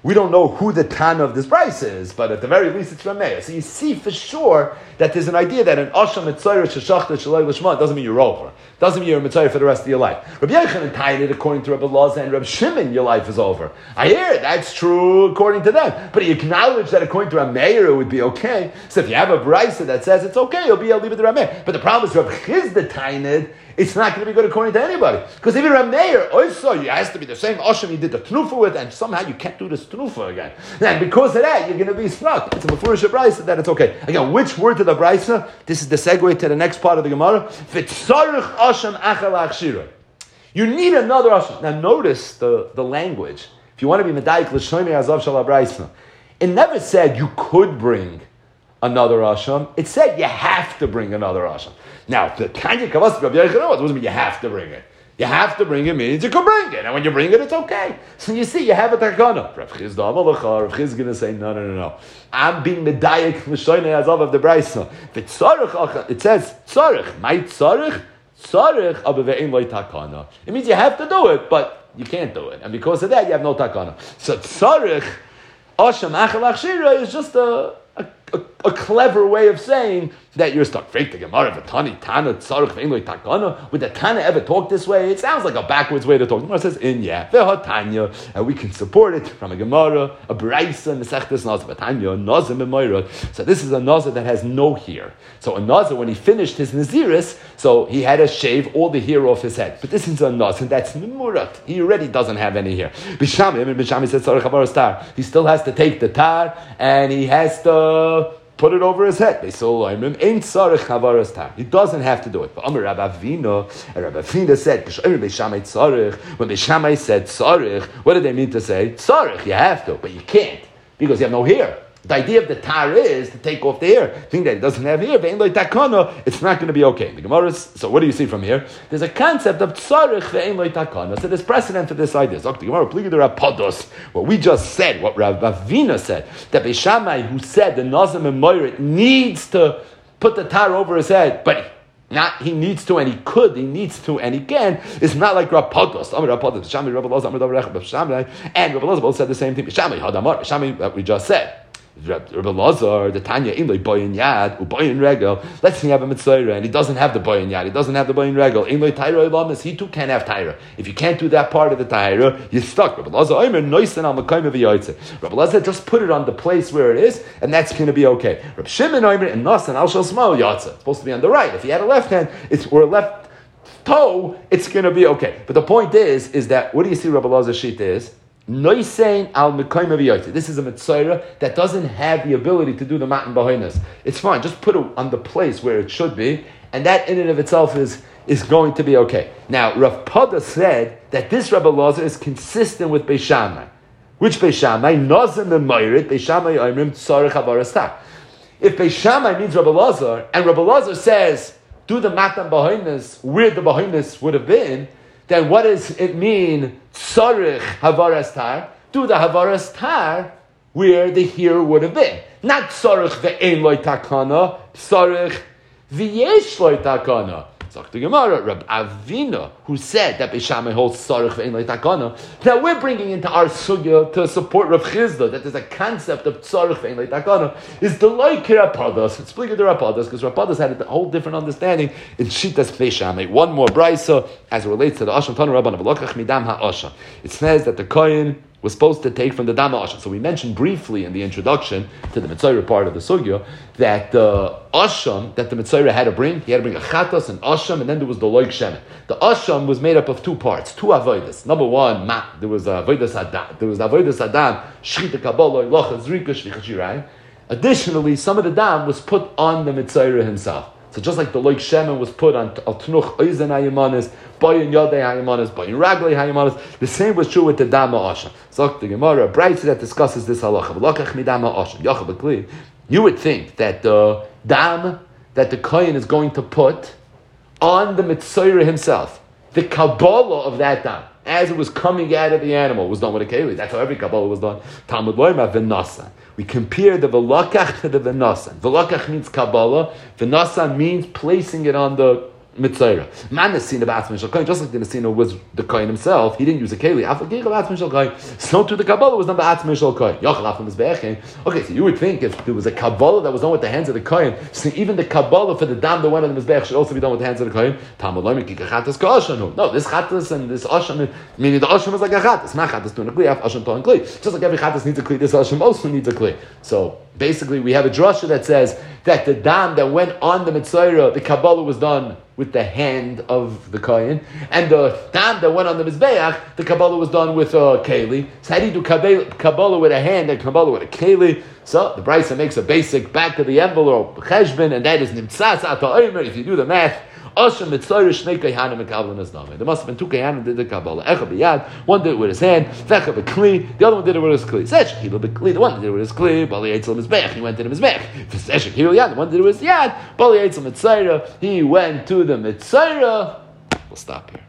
Speaker 1: We don't know who the Tana of this price is, but at the very least it's Rameya. So you see for sure that there's an idea that an Asham Mitzayr Sheshachta Shalai Lishma doesn't mean you're over. Doesn't mean you're a Mitzayr for the rest of your life. Rabbi Yochanan tied it according to Rabbi Laza and Rabbi Shimon, your life is over. I hear it, that's true according to them. But he acknowledged that according to Rameya it would be okay. So if you have a brisa that says it's okay, you'll be able to leave it to Rameya. But the problem is Rabbi Chizda tied it's not going to be good according to anybody. Because even Rameir also, you has to be the same Asham you did the Tnufa with, and somehow you can't do this Tnufa again. And because of that, you're going to be stuck. It's a Mefurish Brisa that it's okay. Again, which word to the Brisa? This is the segue to the next part of the Gemara. V'tzarich Asham achal achshira. You need another Asham. Now notice the language. If you want to be Medayik l'shoyme azav shal Brisa, it never said you could bring another Asham. It said you have to bring another Asham. Now, the Tanya Kavas Rabbi Yochanan, it doesn't mean you have to bring it. You have to bring it means you can bring it, and when you bring it, it's okay. So you see, you have a takana. Rav Chizda Amalacha, Rav Chizda is going to say, no. I'm being medayik l'shoynei azav of the brayso. It says tzarich, my tzarich, aber ve'ein lo takana. It means you have to do it, but you can't do it, and because of that, you have no takana. So tzarich, asham achal achshira is just a clever way of saying that you're stuck. Would the Tana ever talk this way? It sounds like a backwards way to talk. The Gemara says, Tanya, and we can support it from a Gemara, a Braisa, Nesechtes Nazar, Tanya, Nazar Memoira. So this is a Nazar that has no hair. So a Nazar, when he finished his Naziris, so he had to shave all the hair off his head. But this is a Nazar, that's Memurat. He already doesn't have any hair. Bishami says, he still has to take the tar, and he has to put it over his head. He doesn't have to do it. But Rabbi Avina said, when Beishamai said tzarich, what did they mean to say? Tzarich, you have to, but you can't, because you have no hair. The idea of the tar is to take off the hair. Think that it doesn't have hair, it's not going to be okay. The Gemara is, so what do you see from here? There's a concept of tzarich ve'ein lo takana. So there's precedent for this idea. So the Gemara, what we just said, what Rav Avina said, that Beishamai, who said the Nazim and Moirit needs to put the tar over his head, but he needs to and he could, he needs to and he can. It's not like Rav Pados. And Rav Elazar both said the same thing. Beishamai, that we just said. Rabbi Lazar, the Tanya, Imlay Boyin Yad, Uboyin Regel. Let's say you have a Mitzvah and he doesn't have the Boyin Yad, he doesn't have the Boyin Regel. Imlay Taira Ilamis, he too can't have Taira. If you can't do that part of the Taira, you're stuck. Rabbi Lazar, Omer Noisan al Makayim V'Yoytze. Rabbi Lazar, just put it on the place where it is, and that's going to be okay. Rabbi Shimon Omer and Nasan al Shal Smal Yotze. It's supposed to be on the right. If you had a left hand, or a left toe, it's going to be okay. But the point is that what do you see Rabbi Lazar's sheet is? Noisein al Mekayim V'Yoytze. This is a Mitzvah that doesn't have the ability to do the Matan B'Hoinas. It's fine, just put it on the place where it should be, and that in and of itself is going to be okay. Now, Rav Pada said that this Rabbi Lazar is consistent with Beishamai. Which Beishamai? Nazim and Meirit, Beishamai Oimrim Tzarech Avarastak. If Beishamai means Rabbi Lazar, and Rabbi Lazar says, do the Matan B'Hoinas where the B'Hoinas would have been, then what does it mean, tzarich havaras tar? Do the havaras tar where the hair would have been. Not tzarich ve'ein loy takana, tzarich v'yesh loy takana. Zok the Gemara, Rab Avina, who said that Beishamai holds tzarich ve'ein loy takana. Now we're bringing into our sugya to support Rav Chizda that there's a concept of tzarich ve'ein loy takana. Is the like Rapadas? It's split the Rapadas because Rapadas had a whole different understanding in Shitas Beishamai. One more brisa as it relates to the Asham Tanu Rabban Avlokach Midam HaAsham. It says that the Kohen was supposed to take from the Dama Asham. So we mentioned briefly in the introduction to the Mitzvah part of the Sugya that the Asham that the Mitzvah had to bring, he had to bring a Chatas, an Asham, and then there was the Loik Shemen. The Asham was made up of two parts, two Avodas. Number one, there was Avodas Adam. There was Avodas Adam, Shchita Kabbalah, Locha, Zrika, Shvicha Shirayim. Additionally, some of the Dam was put on the Mitzvah himself. So just like the Loik Shemen was put on Al Tnuch Oizen Hayamanis, Bayin Yodei Hayamanis, Bayin Raglei Hayamanis, the same was true with the Dama Asham. So the Gemara, a brayta that discusses this halacha. You would think that the dam that the kohen is going to put on the Mitzvah himself, the Kabbalah of that dam, as it was coming out of the animal, was done with a keli. That's how every Kabbalah was done. Talmud Loima V'Nasan. We compare the V'lakach to the V'Nasan. V'lakach means Kabbalah. V'Nasan means placing it on the
Speaker 2: Mitzayra. Man Nesina B'atzmi Shel Kohen, just like the Nesina was the Kohen himself, he didn't use a Keli. Afal Keli B'atzmi Shel Kohen. So too the Kabbalah was done B'atzmi Shel Kohen. Yochel Afal Mizbeachin. Okay, so you would think if there was a Kabbalah that was done with the hands of the Kohen, so even the Kabbalah for the dam that went on the Mizbeach should also be done with the hands of the Kohen. Talmud Lomi Ki Chatas Ka'ashanu. No, this Chatas and this Asham, meaning the Asham is like a Chatas. Not Chatas doing a Kli, Asham to a Kli. Just like every Chatas needs a Kli, this Asham also needs a Kli. So basically, we have a drasha that says that the dam that went on the Mitzayra, the Kabbalah was done with the hand of the Kohen, and the dam that went on the Mizbeach, the Kabbalah was done with a Keli. So how do you do Kabbalah with a hand and Kabbalah with a Keli? So the Brisa makes a basic back of the envelope cheshbon, and that is Nimtzas Ata Omer. If you do the math, Asham Mitzayra Shnei Kayhanim Mekablan Azname. There must have been two Kayhanim did the Kabbalah. Echad b'yad, one did it with his hand, Vecha b'kli, the other one did it with his kli. Zeshek Hilo b'kli, the one that did it with his kli, Bali Eitzel Mizbech, he went to the Mizbech. Zeshek Hilo yad, the one that did it with his yad, Bali Eitzel Mitzayra, he went to the Mitzayra. We'll stop here.